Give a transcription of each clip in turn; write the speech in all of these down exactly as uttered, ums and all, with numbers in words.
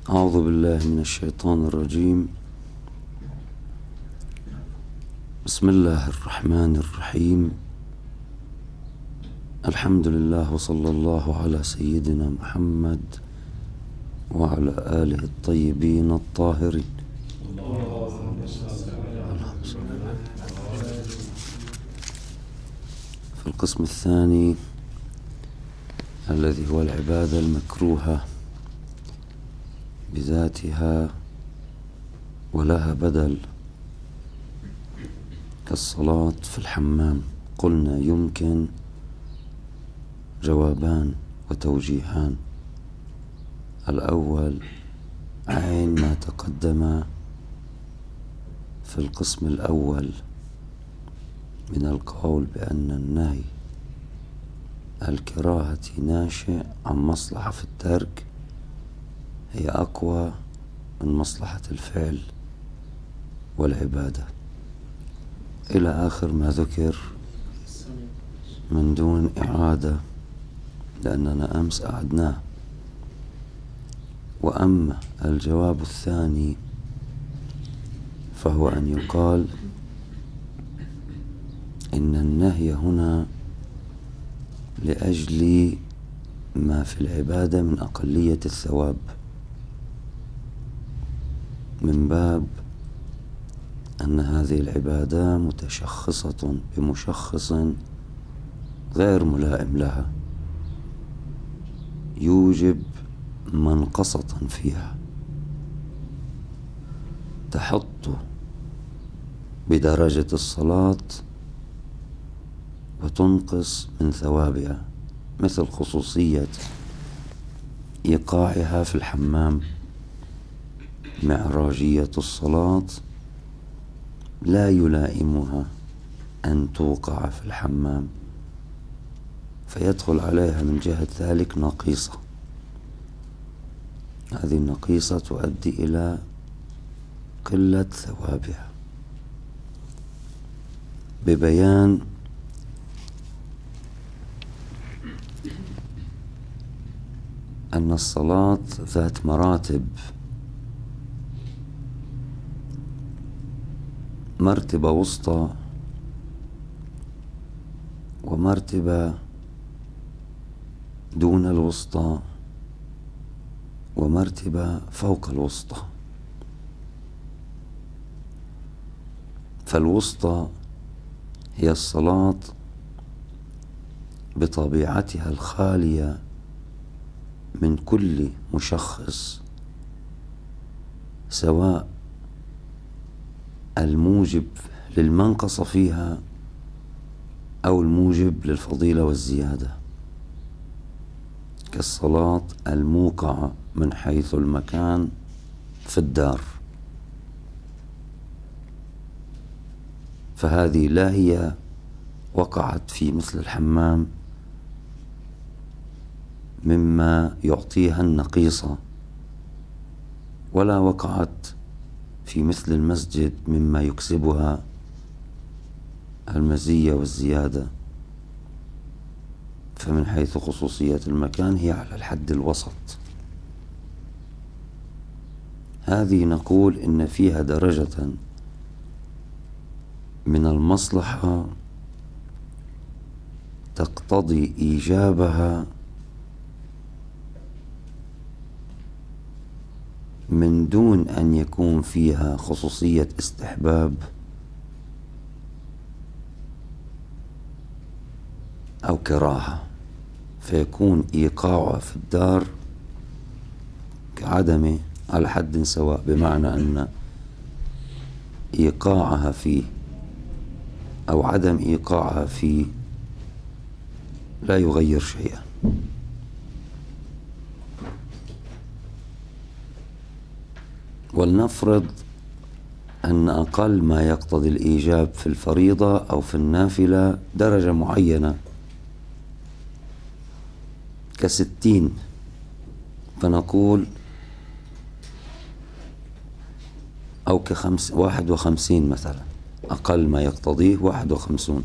أعوذ بالله من الشيطان الرجيم. بسم الله الرحمن الرحيم. الحمد لله وصلى الله على سيدنا محمد وعلى آله الطيبين الطاهرين. في القسم الثاني الذي هو العبادة المكروهة بذاتها ولها بدل كالصلاة في الحمام، قلنا يمكن جوابان وتوجيهان. الأول عين ما تقدم في القسم الأول من القول بأن النهي الكراهة ناشئ عن مصلحة في الترك هي أقوى من مصلحة الفعل والعبادة إلى آخر ما ذكر من دون إعادة، لأننا أمس أعدناه. وأما الجواب الثاني فهو أن يقال إن النهي هنا لأجل ما في العبادة من أقلية الثواب، من باب أن هذه العبادة متشخصة بمشخص غير ملائم لها يوجب منقصة فيها تحط بدرجة الصلاة وتنقص من ثوابها، مثل خصوصية إيقاعها في الحمام. معراجية الصلاة لا يلائمها أن توقع في الحمام، فيدخل عليها من جهة ذلك نقيصة. هذه النقيصة تؤدي إلى قلة ثوابها، ببيان أن الصلاة ذات مراتب، مرتبة وسطى ومرتبة دون الوسطى ومرتبة فوق الوسطى. فالوسطى هي الصلاة بطبيعتها الخالية من كل مشخص، سواء الموجب للمنقصة فيها أو الموجب للفضيلة والزيادة، كالصلاة الموقعة من حيث المكان في الدار، فهذه لا هي وقعت في مثل الحمام مما يعطيها النقيصة، ولا وقعت في مثل المسجد مما يكسبها المزية والزيادة. فمن حيث خصوصية المكان هي على الحد الوسط. هذه نقول إن فيها درجة من المصلحة تقتضي إيجابها من دون أن يكون فيها خصوصية استحباب أو كراهة، فيكون إيقاعها في الدار كعدمه على حد سواء، بمعنى أن إيقاعها فيه أو عدم إيقاعها فيه لا يغير شيئا. ولنفرض أن أقل ما يقتضي الإيجاب في الفريضة أو في النافلة درجة معينة كستين، فنقول أو كخمس واحد وخمسين مثلا، أقل ما يقتضيه واحد وخمسون،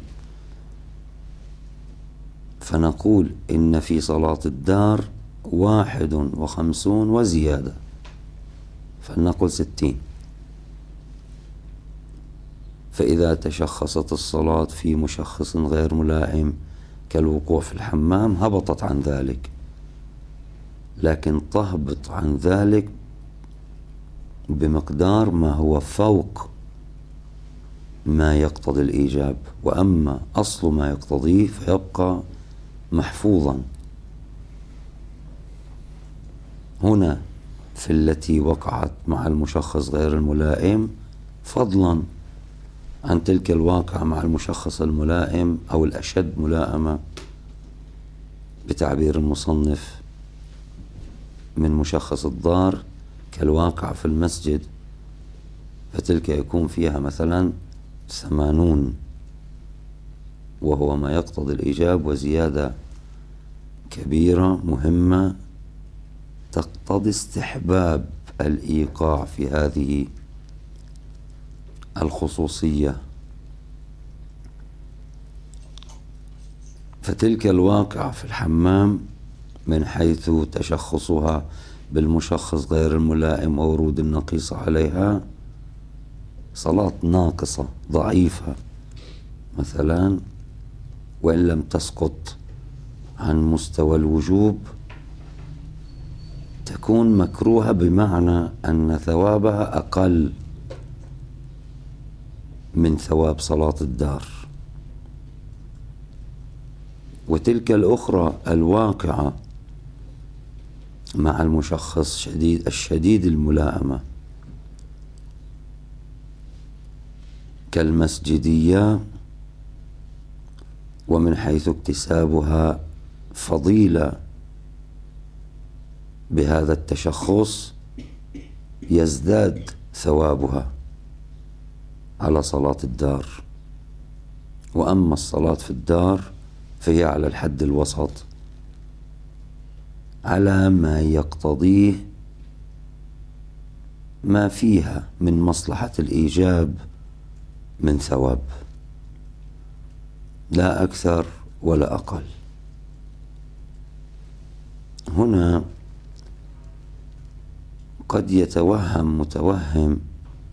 فنقول إن في صلاة الدار واحد وخمسون وزيادة، فلنقل ستين. فإذا تشخصت الصلاة في مشخص غير ملائم كالوقوع في الحمام هبطت عن ذلك، لكن تهبط عن ذلك بمقدار ما هو فوق ما يقتضي الإيجاب، وأما أصل ما يقتضيه فيبقى محفوظا. هنا في التي وقعت مع المشخص غير الملائم، فضلا عن تلك الواقعة مع المشخص الملائم أو الأشد ملائمة بتعبير المصنف من مشخص الدار كالواقع في المسجد، فتلك يكون فيها مثلا ثمانون، وهو ما يقتضي الإيجاب وزيادة كبيرة مهمة تقتضي استحباب الإيقاع في هذه الخصوصية. فتلك الواقعة في الحمام من حيث تشخصها بالمشخص غير الملائم وورود النقيصة عليها صلاة ناقصة ضعيفة مثلا، وإن لم تسقط عن مستوى الوجوب تكون مكروهة، بمعنى أن ثوابها أقل من ثواب صلاة الدار. وتلك الأخرى الواقعة مع المشخص شديد الشديد الملائمة كالمسجدية، ومن حيث اكتسابها فضيلة بهذا التشخص يزداد ثوابها على صلاة الدار. وأما الصلاة في الدار فهي على الحد الوسط، على ما يقتضيه ما فيها من مصلحة الإيجاب من ثواب، لا أكثر ولا أقل. هنا قد يتوهم متوهم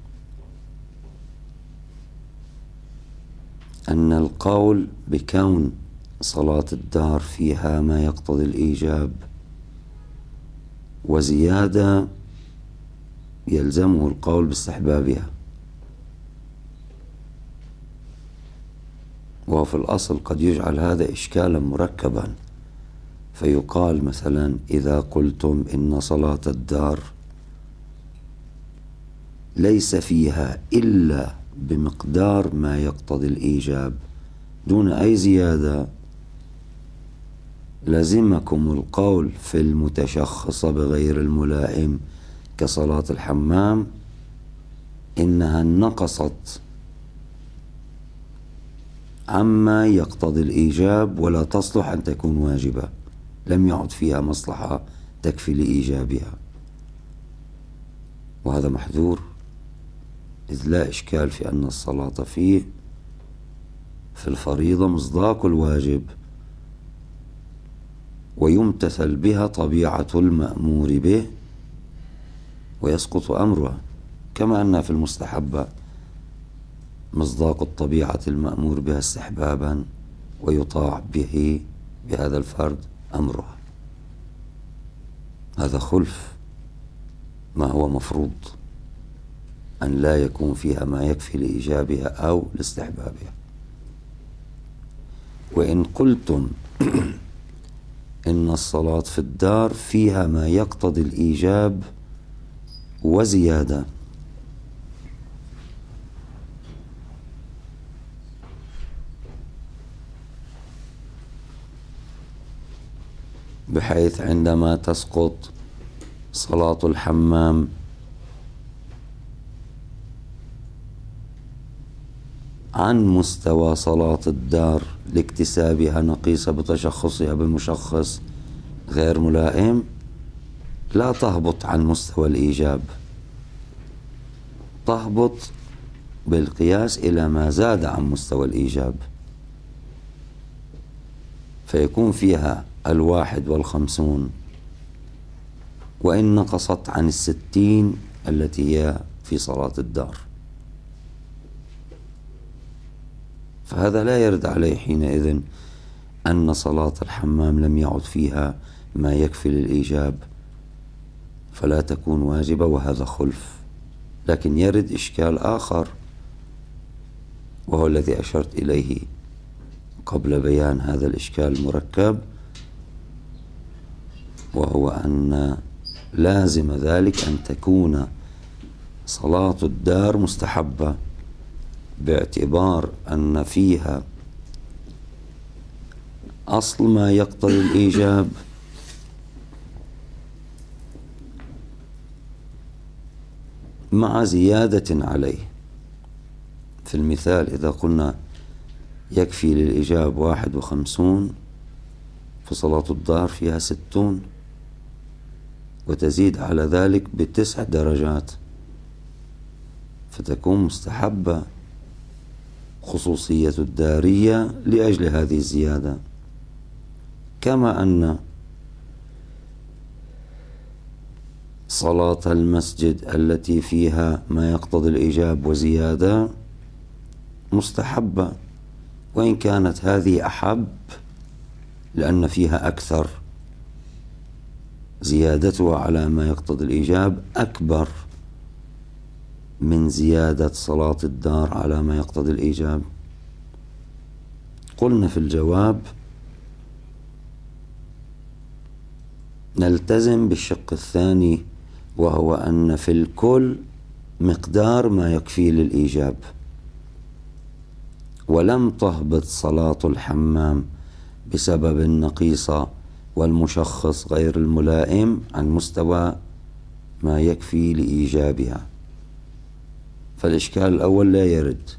أن القول بكون صلاة الدار فيها ما يقتضي الإيجاب وزيادة يلزمه القول باستحبابها، وفي الأصل قد يجعل هذا إشكالا مركبا، فيقال مثلا إذا قلتم إن صلاة الدار ليس فيها إلا بمقدار ما يقتضي الإيجاب دون أي زيادة، لزمكم القول في المتشخصة بغير الملائم كصلاة الحمام إنها نقصت عما يقتضي الإيجاب ولا تصلح أن تكون واجبة، لم يعد فيها مصلحة تكفي لإيجابها، وهذا محذور، إذ لا إشكال في أن الصلاة فيه في الفريضة مصداق الواجب ويمتثل بها طبيعة المأمور به ويسقط أمرها، كما أن في المستحبة مصداق الطبيعة المأمور بها استحبابا ويطاع به بهذا الفرد أمرها. هذا خلف ما هو مفروض أن لا يكون فيها ما يكفي لإيجابها أو لاستحبابها. وإن قلتم إن الصلاة في الدار فيها ما يقتضي الإيجاب وزيادة، بحيث عندما تسقط صلاة الحمام عن مستوى صلاة الدار لاكتسابها نقيصة بتشخصها بمشخص غير ملائم، لا تهبط عن مستوى الإيجاب، تهبط بالقياس إلى ما زاد عن مستوى الإيجاب، فيكون فيها الواحد والخمسون، وإن نقصت عن الستين التي هي في صلاة الدار. فهذا لا يرد عليه حينئذ أن صلاة الحمام لم يعد فيها ما يكفي للإيجاب فلا تكون واجبة، وهذا خلف. لكن يرد إشكال آخر، وهو الذي أشرت إليه قبل بيان هذا الإشكال المركب، وهو أن لازم ذلك أن تكون صلاة الدار مستحبة، باعتبار أن فيها أصل ما يقتضي الإيجاب مع زيادة عليه. في المثال إذا قلنا يكفي للإيجاب واحد وخمسون، فصلاة الدار فيها ستون، وتزيد على ذلك بتسع درجات، فتكون مستحبة خصوصية الدارية لأجل هذه الزيادة. كما أن صلاة المسجد التي فيها ما يقتضي الإيجاب وزيادة مستحبة، وإن كانت هذه أحب لأن فيها أكثر، زيادتها على ما يقتضي الإيجاب أكبر من زيادة صلاة الدار على ما يقتضي الإيجاب. قلنا في الجواب نلتزم بالشق الثاني، وهو أن في الكل مقدار ما يكفي للإيجاب، ولم تهبط صلاة الحمام بسبب النقيصة والمشخص غير الملائم عن مستوى ما يكفي لإيجابها. فالإشكال الأول لا يرد.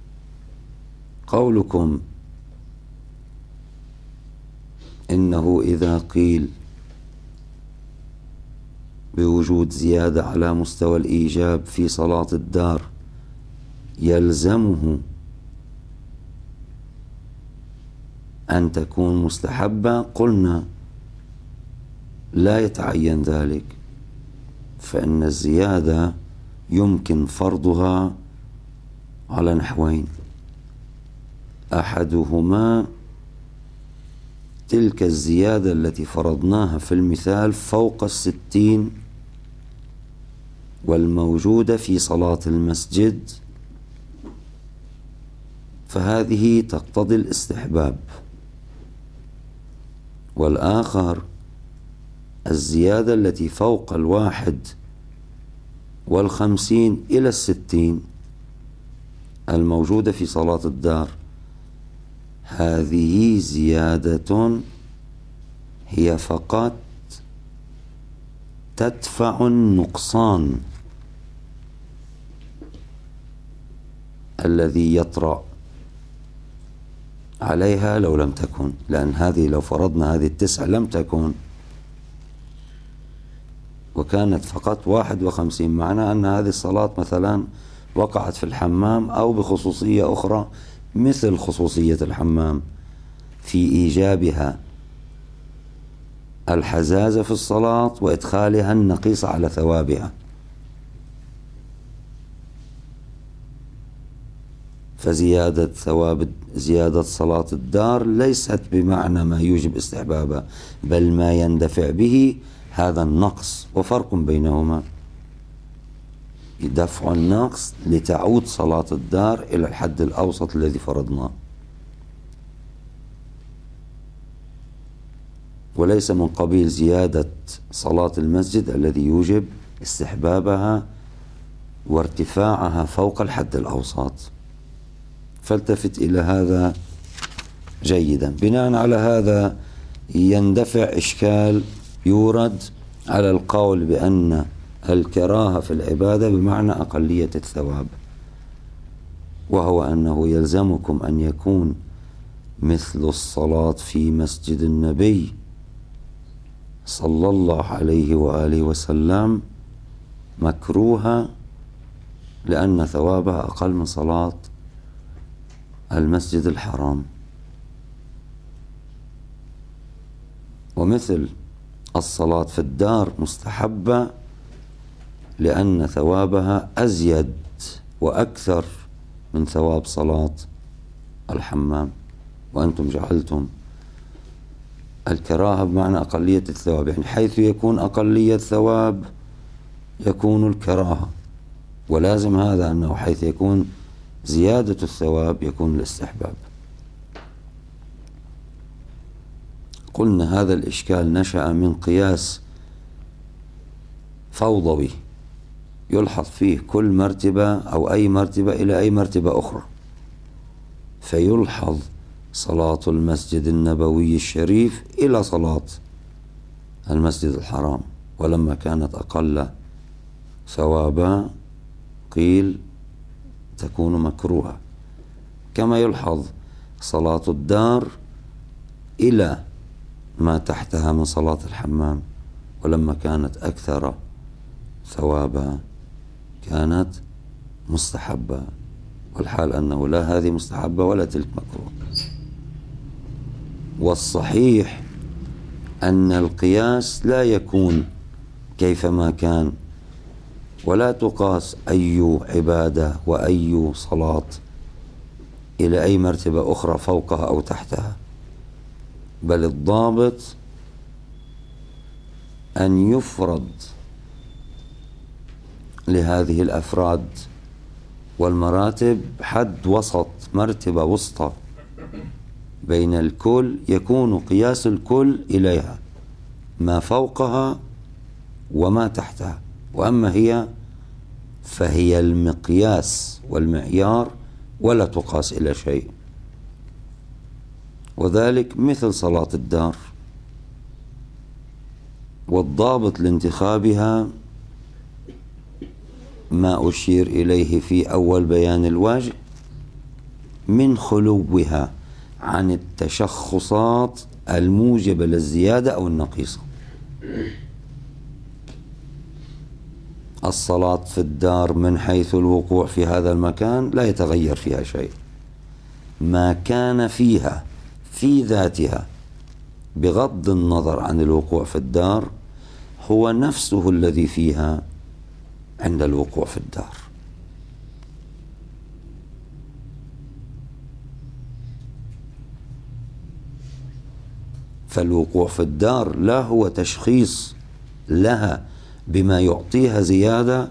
قولكم إنه إذا قيل بوجود زيادة على مستوى الإيجاب في صلاة الدار يلزمه أن تكون مستحبة، قلنا لا يتعين ذلك، فإن الزيادة يمكن فرضها على نحوين: أحدهما تلك الزيادة التي فرضناها في المثال فوق الستين والموجودة في صلاة المسجد، فهذه تقتضي الاستحباب. والآخر الزيادة التي فوق الواحد والخمسين إلى الستين الموجودة في صلاة الدار، هذه زيادة هي فقط تدفع النقصان الذي يطرأ عليها لو لم تكن، لأن هذه لو فرضنا هذه التسعة لم تكن وكانت فقط واحد وخمسين، معنى أن هذه الصلاة مثلا وقعت في الحمام أو بخصوصية أخرى مثل خصوصية الحمام في إيجابها الحزازة في الصلاة وإدخالها النقيصة على ثوابها. فزيادة ثواب زيادة صلاة الدار ليست بمعنى ما يوجب استحبابها، بل ما يندفع به هذا النقص، وفرق بينهما: دفع النقص لتعود صلاة الدار إلى الحد الأوسط الذي فرضناه، وليس من قبيل زيادة صلاة المسجد الذي يوجب استحبابها وارتفاعها فوق الحد الأوسط. فالتفت إلى هذا جيدا. بناء على هذا يندفع إشكال يورد على القول بأن الكراهة في العبادة بمعنى أقلية الثواب، وهو أنه يلزمكم أن يكون مثل الصلاة في مسجد النبي صلى الله عليه وآله وسلم مكروهة، لأن ثوابها أقل من صلاة المسجد الحرام. ومثل الصلاة في الدار مستحبة لأن ثوابها أزيد وأكثر من ثواب صلاة الحمام. وأنتم جعلتم الكراهة بمعنى أقلية الثواب، يعني حيث يكون أقلية ثواب يكون الكراهة، ولازم هذا أنه حيث يكون زيادة الثواب يكون الاستحباب. قلنا هذا الإشكال نشأ من قياس فوضوي يلحظ فيه كل مرتبة أو أي مرتبة إلى أي مرتبة أخرى، فيلحظ صلاة المسجد النبوي الشريف إلى صلاة المسجد الحرام، ولما كانت أقل ثوابا قيل تكون مكروهة، كما يلحظ صلاة الدار إلى ما تحتها من صلاة الحمام، ولما كانت أكثر ثوابا كانت مستحبة، والحال أنه لا هذه مستحبة ولا تلك مكروه. والصحيح أن القياس لا يكون كيفما كان، ولا تقاس أي عبادة وأي صلاة إلى أي مرتبة أخرى فوقها أو تحتها، بل الضابط أن يفرض لهذه الأفراد والمراتب حد وسط، مرتبة وسطى بين الكل، يكون قياس الكل إليها ما فوقها وما تحتها، وأما هي فهي المقياس والمعيار ولا تقاس إلى شيء. وذلك مثل صلاة الدار، والضابط لانتخابها ما أشير إليه في أول بيان الوجه من خلوها عن التشخصات الموجبة للزيادة أو النقيصة. الصلاة في الدار من حيث الوقوع في هذا المكان لا يتغير فيها شيء، ما كان فيها في ذاتها بغض النظر عن الوقوع في الدار هو نفسه الذي فيها عند الوقوع في الدار. فالوقوع في الدار لا هو تشخيص لها بما يعطيها زيادة،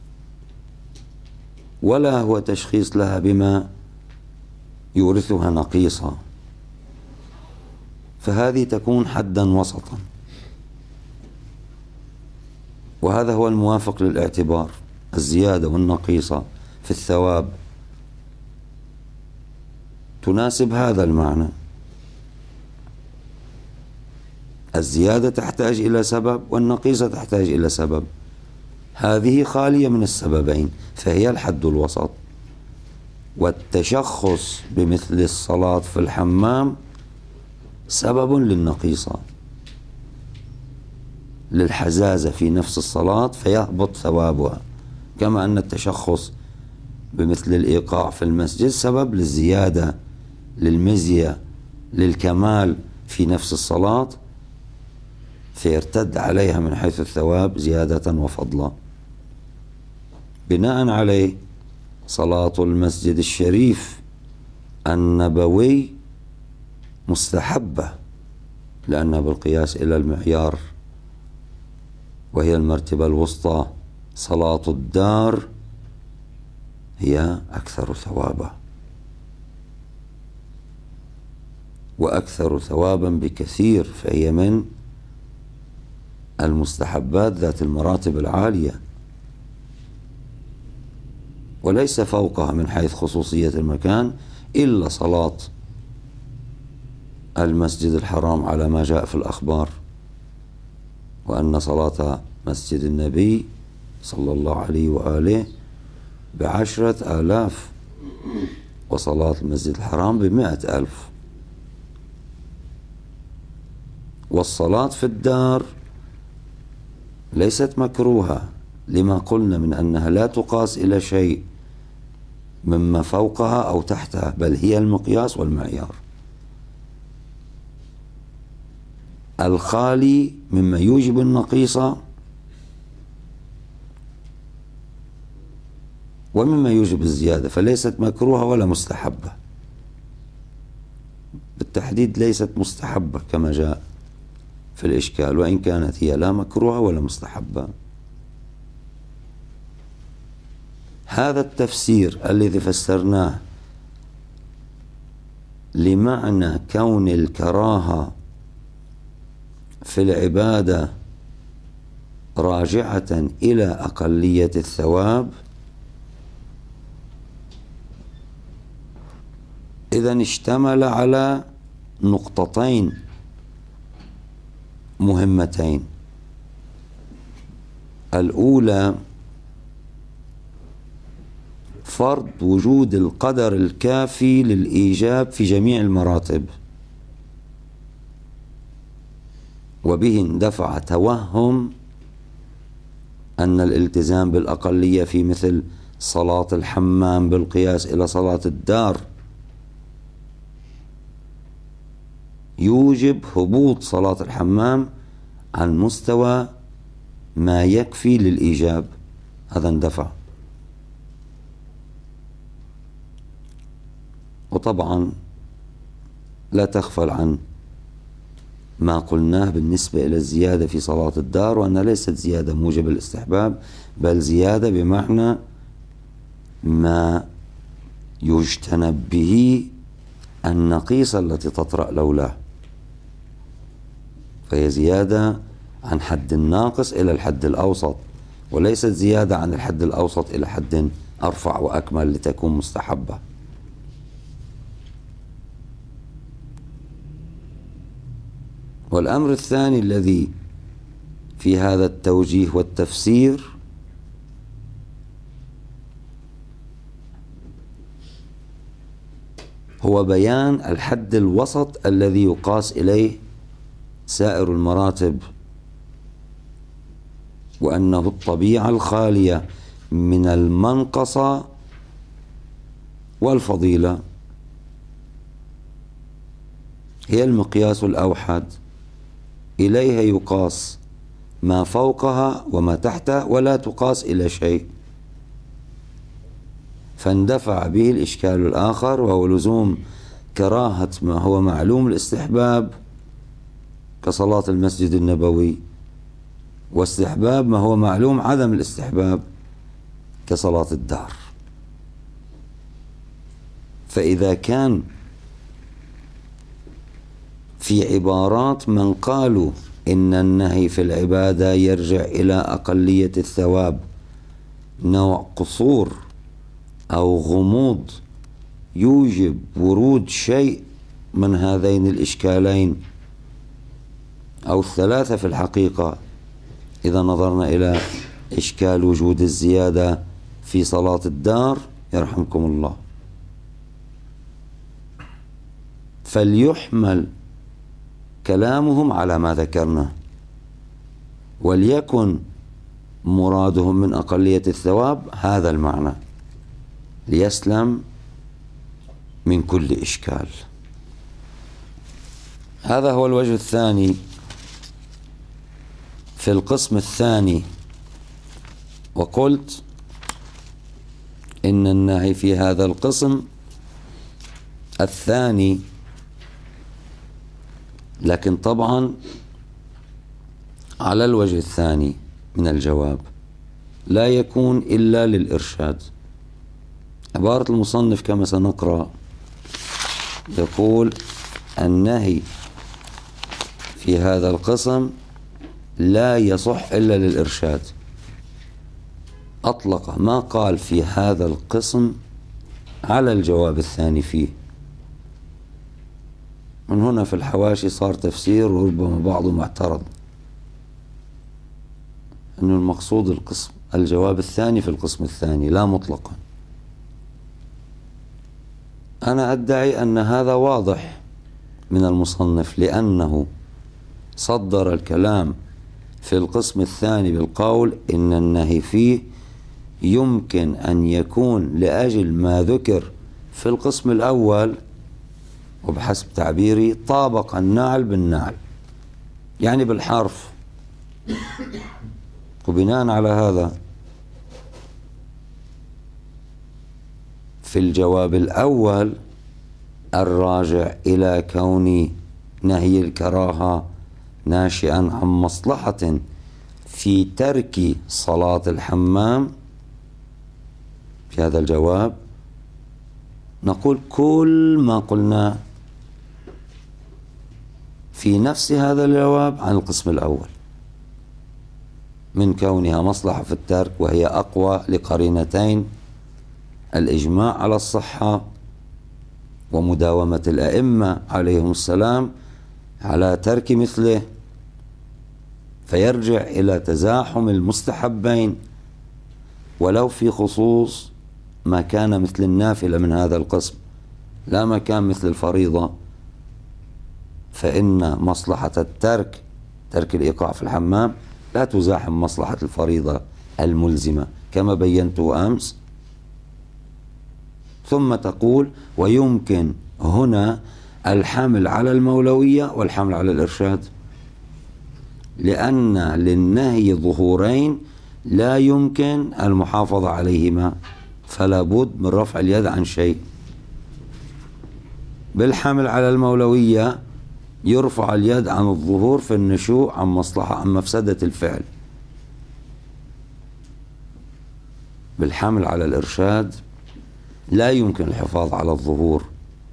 ولا هو تشخيص لها بما يورثها نقيصة، فهذه تكون حدا وسطا، وهذا هو الموافق للاعتبار. الزيادة والنقيصة في الثواب تناسب هذا المعنى. الزيادة تحتاج إلى سبب والنقيصة تحتاج إلى سبب، هذه خالية من السببين فهي الحد الوسط. والتشخص بمثل الصلاة في الحمام سبب للنقيصة، للحزازة في نفس الصلاة فيهبط ثوابها، كما أن التشخص بمثل الإيقاع في المسجد سبب للزيادة، للمزية، للكمال في نفس الصلاة، فيرتد عليها من حيث الثواب زيادة وفضلا. بناء عليه صلاة المسجد الشريف النبوي مستحبة، لأنها بالقياس إلى المعيار وهي المرتبة الوسطى. صلاة الدار هي أكثر ثوابا، وأكثر ثوابا بكثير، فهي من المستحبات ذات المراتب العالية، وليس فوقها من حيث خصوصية المكان إلا صلاة المسجد الحرام على ما جاء في الأخبار، وأن صلاة مسجد النبي صلى الله عليه وآله بعشرة آلاف، وصلاة المسجد الحرام بمئة ألف. والصلاة في الدار ليست مكروهة لما قلنا من أنها لا تقاس إلى شيء مما فوقها أو تحتها، بل هي المقياس والمعيار الخالي مما يوجب النقيصة ومما يوجب الزيادة، فليست مكروهة ولا مستحبة، بالتحديد ليست مستحبة كما جاء في الإشكال، وإن كانت هي لا مكروهة ولا مستحبة. هذا التفسير الذي فسرناه لمعنى كون الكراهة في العبادة راجعة إلى أقلية الثواب، إذن اشتمل على نقطتين مهمتين. الأولى فرض وجود القدر الكافي للإيجاب في جميع المراتب، وبه اندفع توهم أن الالتزام بالأقلية في مثل صلاة الحمام بالقياس إلى صلاة الدار يوجب هبوط صلاة الحمام عن مستوى ما يكفي للإيجاب. هذا اندفع. وطبعا لا تغفل عن ما قلناه بالنسبة إلى الزيادة في صلاة الدار، وأنها ليست زيادة موجب الاستحباب، بل زيادة بمعنى ما يجتنب به النقيصة التي تطرأ لولاه، فهي زيادة عن حد الناقص إلى الحد الأوسط، وليست زيادة عن الحد الأوسط إلى حد أرفع وأكمل لتكون مستحبة. والأمر الثاني الذي في هذا التوجيه والتفسير هو بيان الحد الوسط الذي يقاس إليه سائر المراتب، وأنه الطبيعة الخالية من المنقصة والفضيلة هي المقياس الأوحد، إليها يقاس ما فوقها وما تحتها ولا تقاس إلى شيء. فاندفع به الإشكال الآخر، وهو لزوم كراهة ما هو معلوم الاستحباب كصلاة المسجد النبوي، واستحباب ما هو معلوم عدم الاستحباب كصلاة الدار. فإذا كان في عبارات من قالوا إن النهي في العبادة يرجع إلى أقلية الثواب نوع قصور أو غموض يوجب ورود شيء من هذين الإشكالين أو الثلاثة في الحقيقة، إذا نظرنا إلى إشكال وجود الزيادة في صلاة الدار يرحمكم الله، فليحمل كلامهم على ما ذكرنا، وليكن مرادهم من أقلية الثواب هذا المعنى ليسلم من كل إشكال. هذا هو الوجه الثاني. في القسم الثاني وقلت إن النهي في هذا القسم الثاني، لكن طبعا على الوجه الثاني من الجواب لا يكون إلا للإرشاد. عبارة المصنف كما سنقرأ يقول: النهي في هذا القسم لا يصح إلا للإرشاد. أطلق ما قال في هذا القسم على الجواب الثاني فيه. من هنا في الحواشي صار تفسير، وربما بعضهم اعترض أن المقصود القسم الجواب الثاني في القسم الثاني لا مطلقا. أنا أدعي أن هذا واضح من المصنف، لأنه صدر الكلام في القسم الثاني بالقول إن النهي فيه يمكن أن يكون لأجل ما ذكر في القسم الأول، وبحسب تعبيري طابق النعل بالنعل، يعني بالحرف. وبناء على هذا في الجواب الأول الراجع إلى كون نهي الكراهة ناشئا عن مصلحة في ترك صلاة الحمام، في هذا الجواب نقول كل ما قلنا في نفس هذا الجواب عن القسم الأول من كونها مصلحة في الترك، وهي أقوى لقرينتين: الإجماع على الصحة ومداومة الأئمة عليهم السلام على ترك مثله، فيرجع إلى تزاحم المستحبين ولو في خصوص ما كان مثل النافلة من هذا القسم، لا ما كان مثل الفريضة، فإن مصلحة الترك ترك الإيقاع في الحمام لا تزاحم مصلحة الفريضة الملزمة كما بينت أمس. ثم تقول: ويمكن هنا الحمل على المولوية والحمل على الإرشاد، لأن للنهي ظهورين لا يمكن المحافظة عليهما، فلا بد من رفع اليد عن شيء. بالحمل على المولوية يرفع اليد عن الظهور في النشوء عن مصلحة عن مفسدة الفعل. بالحمل على الإرشاد لا يمكن الحفاظ على الظهور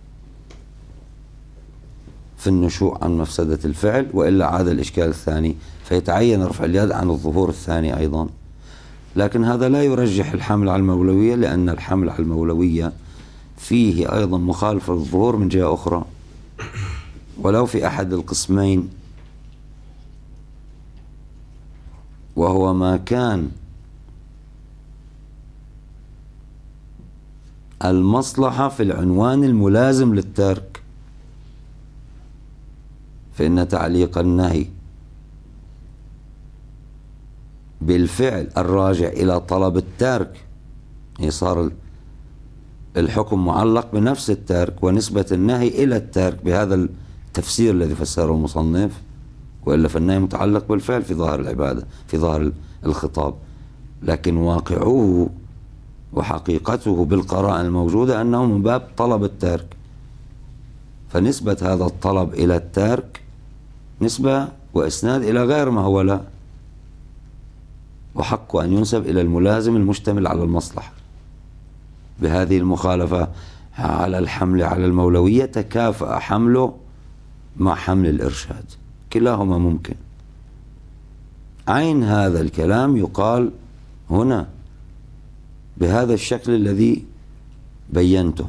في النشوء عن مفسدة الفعل، وإلا عاد الإشكال الثاني، فيتعين رفع اليد عن الظهور الثاني أيضا. لكن هذا لا يرجح الحمل على المولوية، لأن الحمل على المولوية فيه أيضا مخالفة للظهور من جهة أخرى ولو في أحد القسمين، وهو ما كان المصلحة في العنوان الملازم للترك، فإن تعليق النهي بالفعل الراجع إلى طلب الترك، صار الحكم معلق بنفس الترك ونسبة النهي إلى الترك بهذا التفسير الذي فسره المصنف، وإلا فالنهي متعلق بالفعل في ظاهر العبادة في ظاهر الخطاب، لكن واقعه وحقيقته بالقرائن الموجودة أنه من باب طلب الترك، فنسبة هذا الطلب إلى الترك نسبة وإسناد إلى غير ما هو لا، وحق أن ينسب إلى الملازم المشتمل على المصلحة. بهذه المخالفة على الحمل على المولوية تكافأ حمله مع حمل الإرشاد، كلاهما ممكن. عين هذا الكلام يقال هنا بهذا الشكل الذي بينته.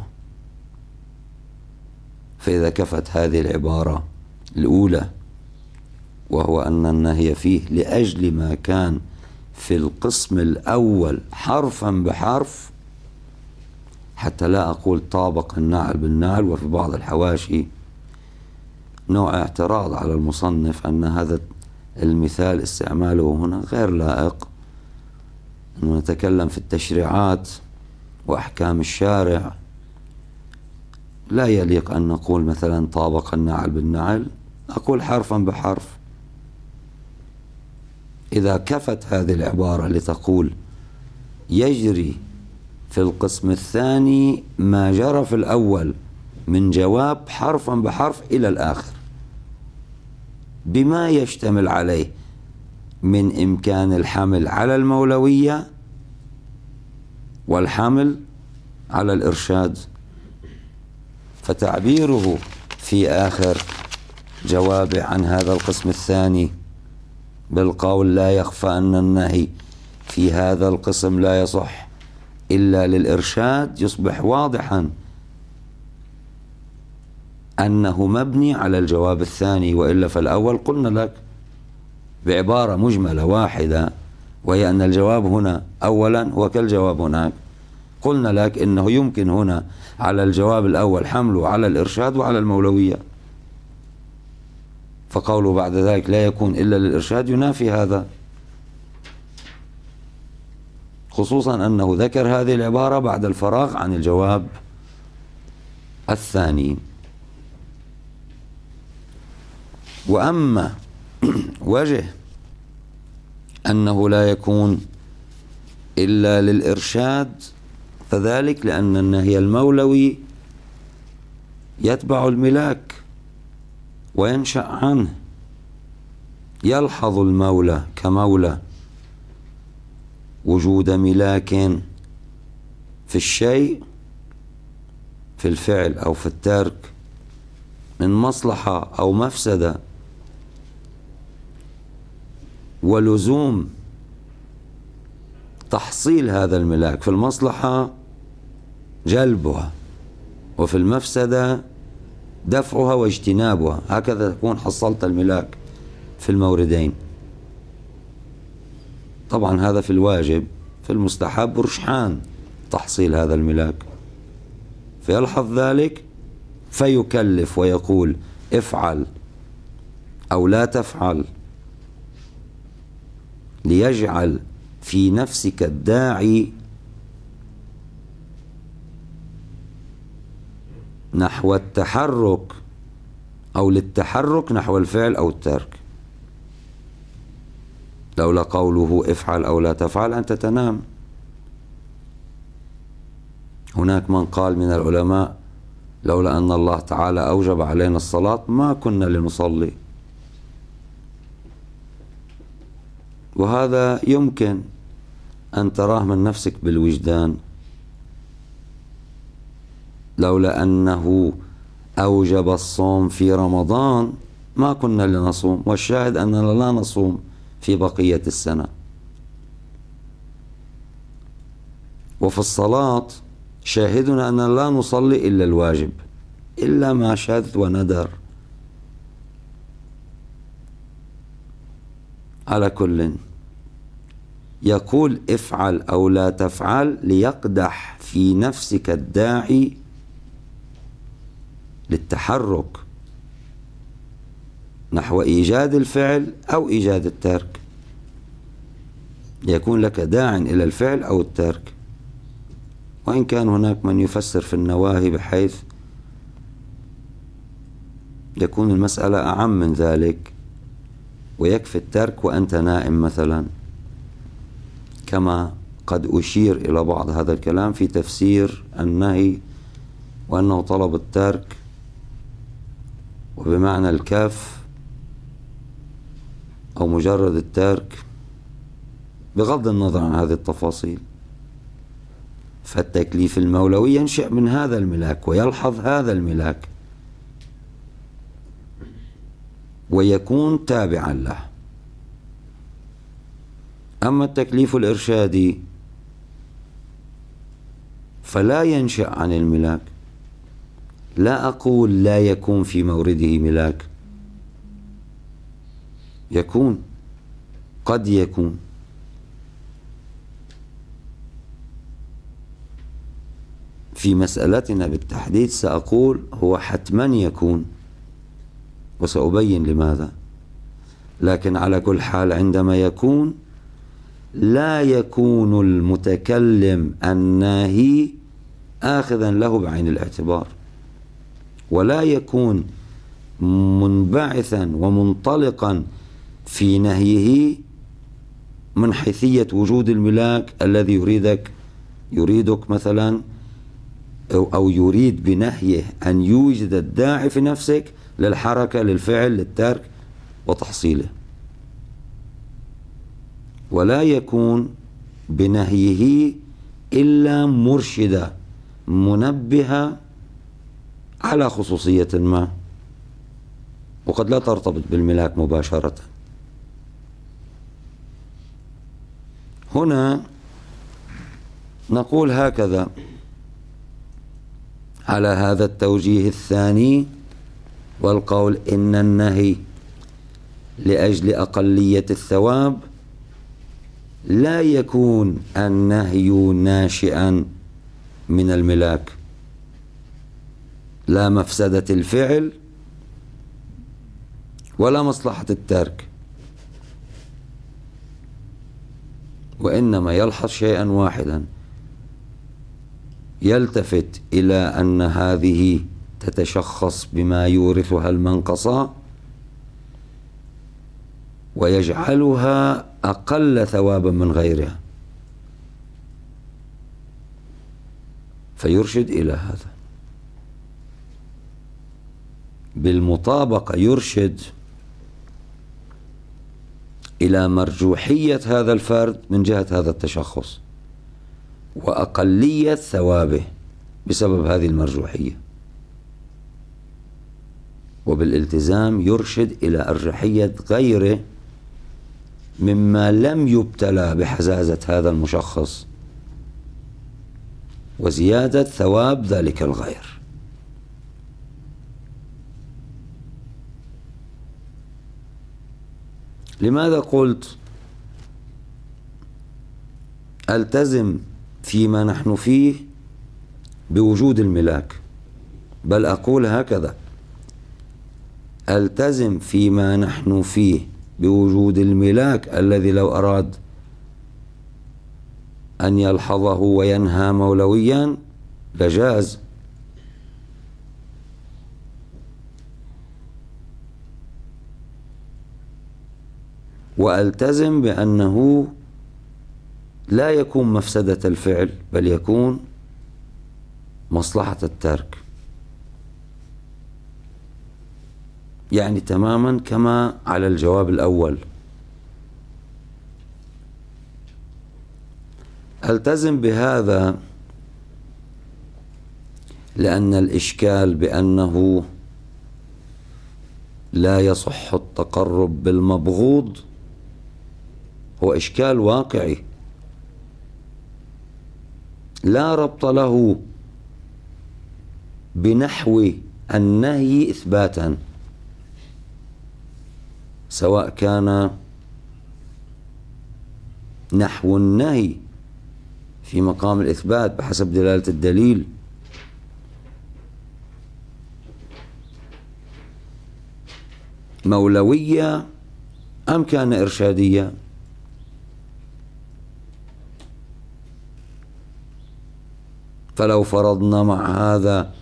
فإذا كفت هذه العبارة الأولى، وهو أن النهي فيه لأجل ما كان في القسم الأول حرفا بحرف، حتى لا أقول طابق النعل بالنعل، وفي بعض الحواشي نوع اعتراض على المصنف أن هذا المثال استعماله هنا غير لائق، أنه نتكلم في التشريعات وأحكام الشارع، لا يليق أن نقول مثلا طابق النعل بالنعل، أقول حرفا بحرف. إذا كفت هذه العبارة لتقول يجري في القسم الثاني ما جرى في الأول من جواب حرفا بحرف إلى الآخر بما يشتمل عليه من إمكان الحمل على المولوية والحمل على الإرشاد، فتعبيره في آخر جوابه عن هذا القسم الثاني بالقول لا يخفى أن النهي في هذا القسم لا يصح إلا للإرشاد، يصبح واضحا أنه مبني على الجواب الثاني، وإلا فالأول قلنا لك بعبارة مجملة واحدة، وهي أن الجواب هنا أولا هو كالجواب هناك، قلنا لك إنه يمكن هنا على الجواب الأول حمله على الإرشاد وعلى المولوية، فقوله بعد ذلك لا يكون إلا للإرشاد ينافي هذا، خصوصا أنه ذكر هذه العبارة بعد الفراغ عن الجواب الثاني. وأما وجه أنه لا يكون إلا للإرشاد فذلك لأن النهي المولوي يتبع الملاك وينشأ عنه. يلحظ المولى كمولى وجود ملاك في الشيء، في الفعل أو في الترك، من مصلحة أو مفسدة، ولزوم تحصيل هذا الملاك. في المصلحة جلبها، وفي المفسدة دفعها واجتنابها. هكذا تكون حصلت الملاك في الموردين. طبعا هذا في الواجب. في المستحب رجحان تحصيل هذا الملاك، فيلحظ ذلك فيكلف ويقول افعل أو لا تفعل، ليجعل في نفسك الداعي نحو التحرك أو للتحرك نحو الفعل أو الترك. لولا قوله افعل أو لا تفعل أنت تنام. هناك من قال من العلماء لولا أن الله تعالى أوجب علينا الصلاة ما كنا لنصلي. وهذا يمكن أن تراه من نفسك بالوجدان. لولا أنه أوجب الصوم في رمضان ما كنا لنصوم، والشاهد أننا لا نصوم في بقية السنة. وفي الصلاة شاهدنا أننا لا نصلي إلا الواجب، إلا ما شذ وندر. على كل يقول افعل أو لا تفعل ليقدح في نفسك الداعي للتحرك نحو إيجاد الفعل أو إيجاد الترك، يكون لك داع إلى الفعل أو الترك. وإن كان هناك من يفسر في النواهي بحيث يكون المسألة أعم من ذلك، ويكفي الترك وأنت نائم مثلا، كما قد أشير إلى بعض هذا الكلام في تفسير النهي، وأنه طلب الترك وبمعنى الكف أو مجرد الترك، بغض النظر عن هذه التفاصيل. فالتكليف المولوي ينشأ من هذا الملاك ويلحظ هذا الملاك ويكون تابعا له. أما التكليف الإرشادي فلا ينشأ عن الملاك. لا أقول لا يكون في مورده ملاك، يكون، قد يكون. في مسألتنا بالتحديد سأقول هو حتما يكون، وسأبين لماذا. لكن على كل حال عندما يكون لا يكون المتكلم الناهي آخذا له بعين الاعتبار، ولا يكون منبعثا ومنطلقا في نهيه من حيثية وجود الملاك الذي يريدك يريدك مثلا، أو يريد بنهيه أن يوجد الداعي في نفسك للحركة، للفعل، للترك وتحصيله. ولا يكون بنهيه إلا مرشدة منبهة على خصوصية ما، وقد لا ترتبط بالملاك مباشرة. هنا نقول هكذا على هذا التوجيه الثاني، والقول إن النهي لأجل أقلية الثواب لا يكون النهي ناشئا من الملاك، لا مفسدة الفعل ولا مصلحة الترك، وإنما يلحظ شيئا واحدا، يلتفت إلى أن هذه تتشخص بما يورثها المنقصة ويجعلها أقل ثوابا من غيرها. فيرشد إلى هذا. بالمطابقة يرشد إلى مرجوحية هذا الفرد من جهة هذا التشخص وأقلية ثوابه بسبب هذه المرجوحية. وبالالتزام يرشد إلى أرجحية غيره مما لم يبتلى بحزازة هذا المشخص وزيادة ثواب ذلك الغير. لماذا قلت ألتزم فيما نحن فيه بوجود الملاك؟ بل أقول هكذا: ألتزم فيما نحن فيه بوجود الملاك الذي لو أراد أن يلحظه وينهى مولويا لجاز. وألتزم بأنه لا يكون مفسدة الفعل بل يكون مصلحة الترك، يعني تماما كما على الجواب الأول. ألتزم بهذا لأن الإشكال بأنه لا يصح التقرب بالمبغوض هو إشكال واقعي لا ربط له بنحو النهي إثباتا، سواء كان نحو النهي في مقام الإثبات بحسب دلالة الدليل مولوية أم كان إرشادية. فلو فرضنا مع هذا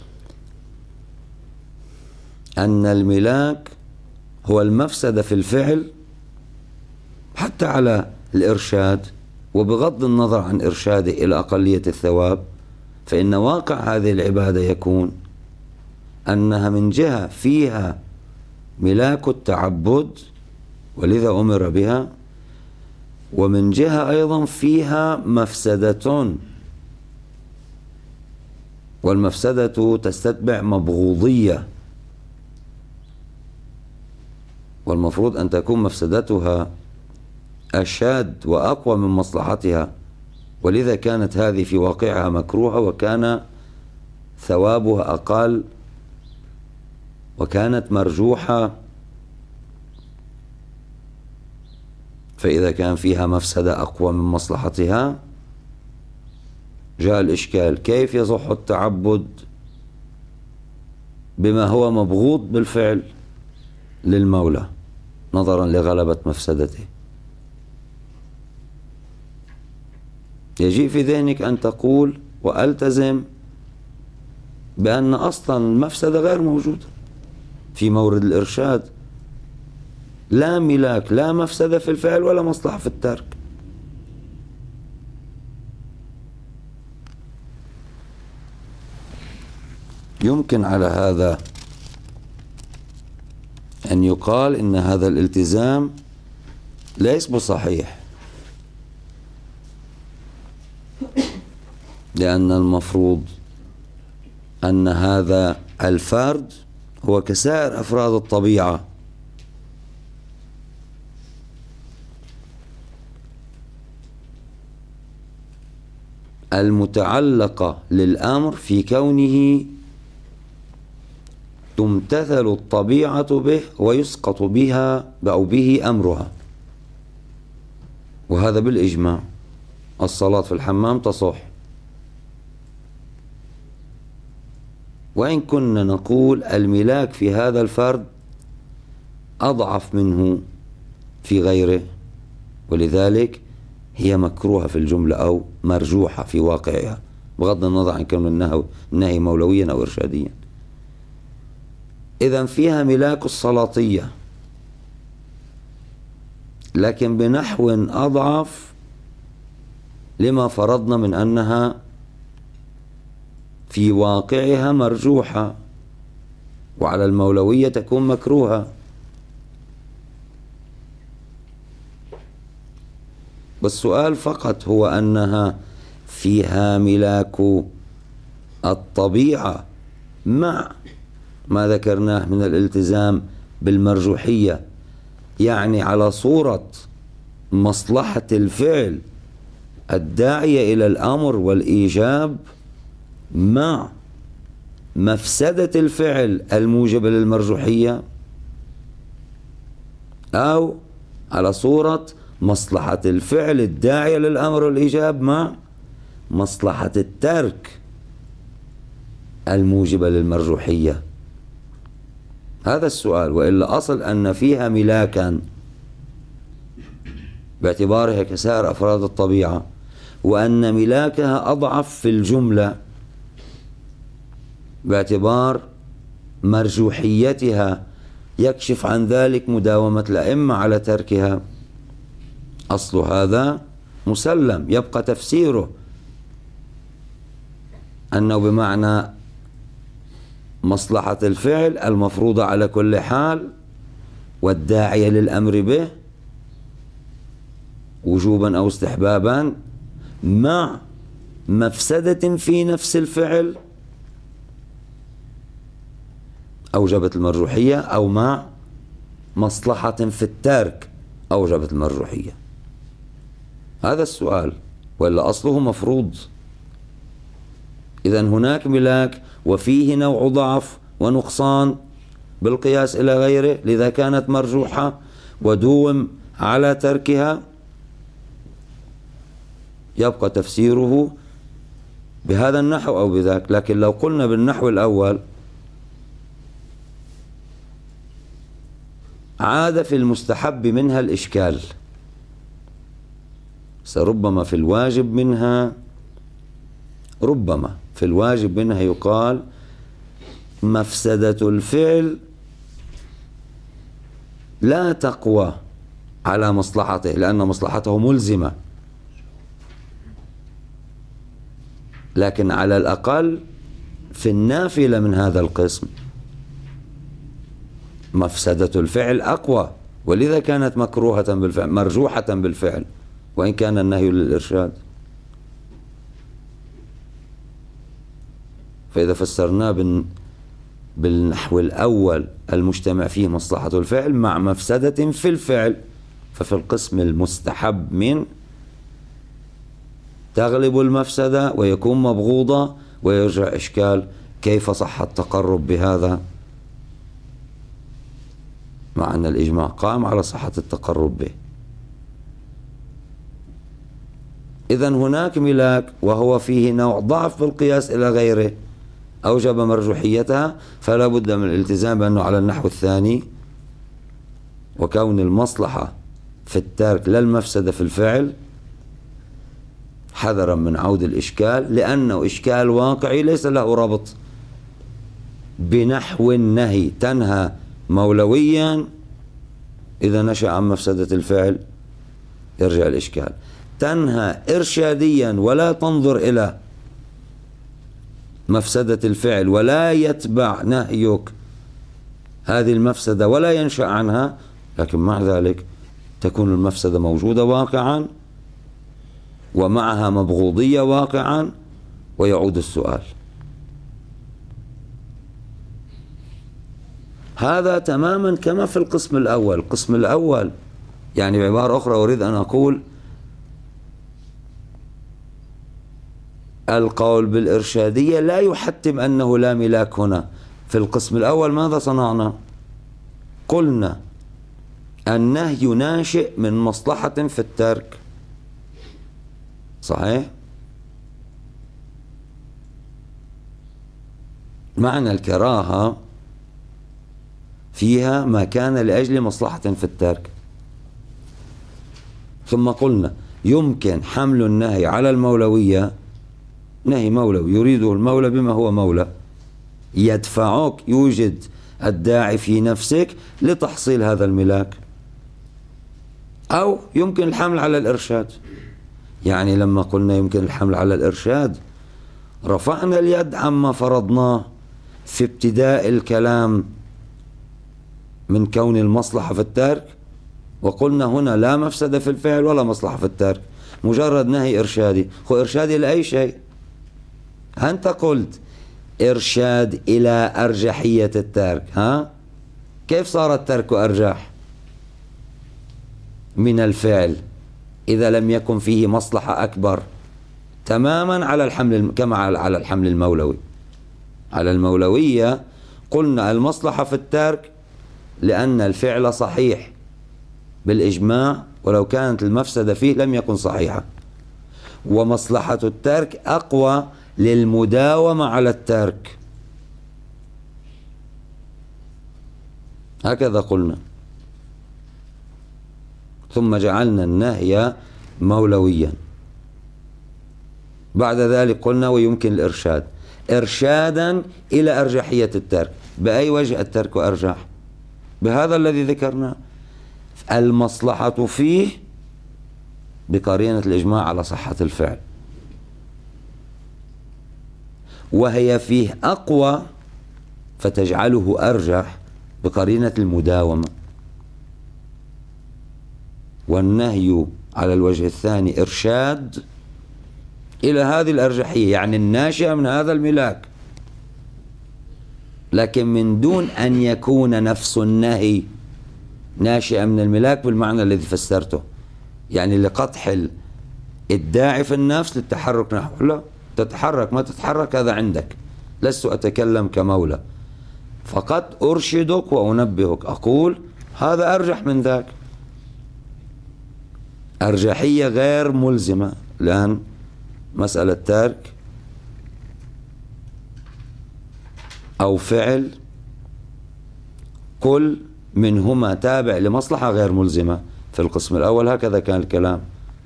أن الملاك هو المفسدة في الفعل حتى على الإرشاد وبغض النظر عن إرشاده إلى أقلية الثواب، فإن واقع هذه العبادة يكون أنها من جهة فيها ملاك التعبد ولذا أمر بها، ومن جهة أيضا فيها مفسدة، والمفسدة تستتبع مبغوضية، والمفروض أن تكون مفسدتها أشد وأقوى من مصلحتها، ولذا كانت هذه في واقعها مكروهة وكان ثوابها أقل وكانت مرجوحة. فإذا كان فيها مفسدة أقوى من مصلحتها جاء الإشكال: كيف يصح التعبد بما هو مبغوض بالفعل للمولى نظرا لغلبة مفسدته؟ يجيء في ذهنك أن تقول وألتزم بأن أصلا المفسدة غير موجودة في مورد الإرشاد، لا ملاك لا مفسدة في الفعل ولا مصلحة في الترك. يمكن على هذا أن يقال إن هذا الالتزام ليس بصحيح، لأن المفروض أن هذا الفرد هو كسائر أفراد الطبيعة، المتعلقة للأمر في كونه تمتثل الطبيعة به ويسقط بها أو به أمرها، وهذا بالإجماع. الصلاة في الحمام تصح، وإن كنا نقول الملاك في هذا الفرد أضعف منه في غيره، ولذلك هي مكروهة في الجملة أو مرجوحة في واقعها بغض النظر عن كون النهي مولويا أو إرشاديا. إذن فيها ملاك السلاطية لكن بنحو أضعف لما فرضنا من أنها في واقعها مرجوحة، وعلى المولوية تكون مكروهة. والسؤال فقط هو أنها فيها ملاك الطبيعة مع ما ذكرناه من الالتزام بالمرجوحية، يعني على صورة مصلحة الفعل الداعية إلى الأمر والإيجاب مع مفسدة الفعل الموجبة للمرجوحية، أو على صورة مصلحة الفعل الداعية للأمر والإيجاب مع مصلحة الترك الموجبة للمرجوحية. هذا السؤال. وإلا أصل أن فيها ملاكا باعتبارها كسائر أفراد الطبيعة، وأن ملاكها أضعف في الجملة باعتبار مرجوحيتها، يكشف عن ذلك مداومة الأئمة على تركها. أصل هذا مسلم، يبقى تفسيره أنه بمعنى مصلحة الفعل المفروضة على كل حال والداعية للأمر به وجوبا أو استحبابا مع مفسدة في نفس الفعل أوجبت المرجوحية، أو مع مصلحة في الترك أوجبت المرجوحية. هذا السؤال. وإلا أصله مفروض. إذن هناك ملاك وفيه نوع ضعف ونقصان بالقياس إلى غيره، لذا كانت مرجوحة ودوم على تركها، يبقى تفسيره بهذا النحو أو بذاك. لكن لو قلنا بالنحو الأول عاد في المستحب منها الإشكال، سربما في الواجب منها ربما في الواجب منها يقال مفسدة الفعل لا تقوى على مصلحته لأن مصلحته ملزمة، لكن على الأقل في النافلة من هذا القسم مفسدة الفعل أقوى، ولذا كانت مكروهة بالفعل مرجوحة بالفعل وإن كان النهي للإرشاد. فإذا فسرناه بالنحو الأول المجتمع فيه مصلحة الفعل مع مفسدة في الفعل، ففي القسم المستحب من تغلب المفسدة ويكون مبغوضة، ويرجع إشكال كيف صح التقرب بهذا مع أن الإجماع قام على صحة التقرب به. إذن هناك ملاك وهو فيه نوع ضعف بالقياس إلى غيره أوجب مرجوحيتها، فلا بد من الالتزام بأنه على النحو الثاني، وكون المصلحة في الترك لا المفسدة في الفعل، حذرا من عود الإشكال، لأنه إشكال واقعي ليس له ربط بنحو النهي. تنهى مولويا إذا نشأ عن مفسدة الفعل يرجع الإشكال، تنهى إرشاديا ولا تنظر إلى مفسدة الفعل ولا يتبع نهيك هذه المفسدة ولا ينشأ عنها، لكن مع ذلك تكون المفسدة موجودة واقعا ومعها مبغوضية واقعا، ويعود السؤال. هذا تماما كما في القسم الأول. القسم الأول يعني بعبارة أخرى أريد أن أقول القول بالإرشادية لا يحتم أنه لا ملاك هنا. في القسم الأول ماذا صنعنا؟ قلنا النهي ناشئ من مصلحة في الترك، صحيح؟ معنى الكراهة فيها ما كان لأجل مصلحة في الترك. ثم قلنا يمكن حمل النهي على المولوية، نهي مولوي يريده المولى بما هو مولى، يدفعك، يوجد الداعي في نفسك لتحصيل هذا الملاك، أو يمكن الحمل على الإرشاد. يعني لما قلنا يمكن الحمل على الإرشاد رفعنا اليد عما فرضناه في ابتداء الكلام من كون المصلحة في الترك، وقلنا هنا لا مفسدة في الفعل ولا مصلحة في الترك، مجرد نهي إرشادي. هو إرشادي لأي شيء؟ أنت قلت إرشاد إلى أرجحية الترك، ها؟ كيف صار الترك أرجح من الفعل إذا لم يكن فيه مصلحة أكبر؟ تماما على الحمل، كما على الحمل المولوي. على المولوية قلنا المصلحة في الترك لأن الفعل صحيح بالإجماع، ولو كانت المفسدة فيه لم يكن صحيحا، ومصلحة الترك أقوى للمداومة على الترك، هكذا قلنا. ثم جعلنا النهي مولويا. بعد ذلك قلنا ويمكن الإرشاد إرشادا إلى أرجحية الترك. بأي وجه الترك أرجح؟ بهذا الذي ذكرنا، المصلحة فيه بقرينة الإجماع على صحة الفعل، وهي فيه أقوى فتجعله أرجح بقرينة المداومة. والنهي على الوجه الثاني إرشاد إلى هذه الأرجحية، يعني الناشئة من هذا الملاك، لكن من دون أن يكون نفس النهي ناشئة من الملاك بالمعنى الذي فسرته، يعني لقطح الداعي في النفس للتحرك نحو. لا، تتحرك ما تتحرك هذا عندك، لست أتكلم كمولى، فقط أرشدك وأنبهك، أقول هذا أرجح من ذاك. أرجحية غير ملزمة، لأن مسألة ترك أو فعل كل منهما تابع لمصلحة غير ملزمة. في القسم الأول هكذا كان الكلام،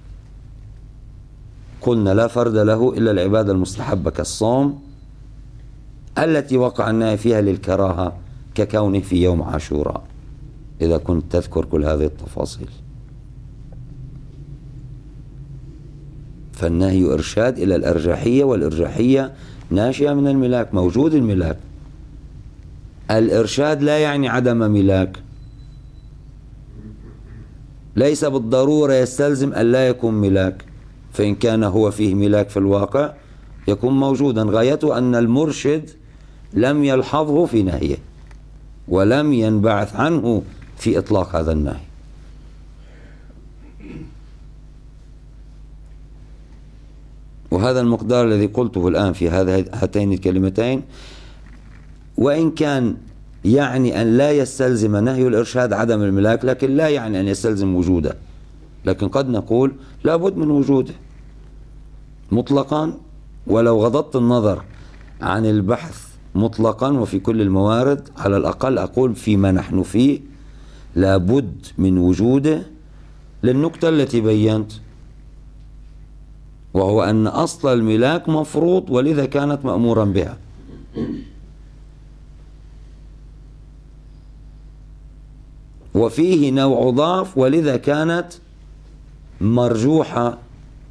قلنا لا فرد له إلا العبادة المستحبة كالصوم التي وقع النهي فيها للكراهة ككونه في يوم عاشوراء، إذا كنت تذكر كل هذه التفاصيل. فالنهي إرشاد إلى الأرجحية، والأرجحية ناشئة من الملاك، موجود الملاك. الإرشاد لا يعني عدم ملاك، ليس بالضرورة يستلزم أن لا يكون ملاك، فإن كان هو فيه ملاك في الواقع يكون موجودا. غايته أن المرشد لم يلحظه في نهيه ولم ينبعث عنه في إطلاق هذا النهي. وهذا المقدار الذي قلته الآن في هاتين الكلمتين، وإن كان يعني أن لا يستلزم نهي الإرشاد عدم الملاك، لكن لا يعني أن يستلزم وجوده، لكن قد نقول لابد من وجوده مطلقا، ولو غضضت النظر عن البحث مطلقا وفي كل الموارد، على الأقل أقول فيما نحن فيه لابد من وجوده للنقطة التي بينت، وهو أن أصل الملاك مفروض ولذا كانت مأمورا بها. وفيه نوع ضعف ولذا كانت مرجوحة.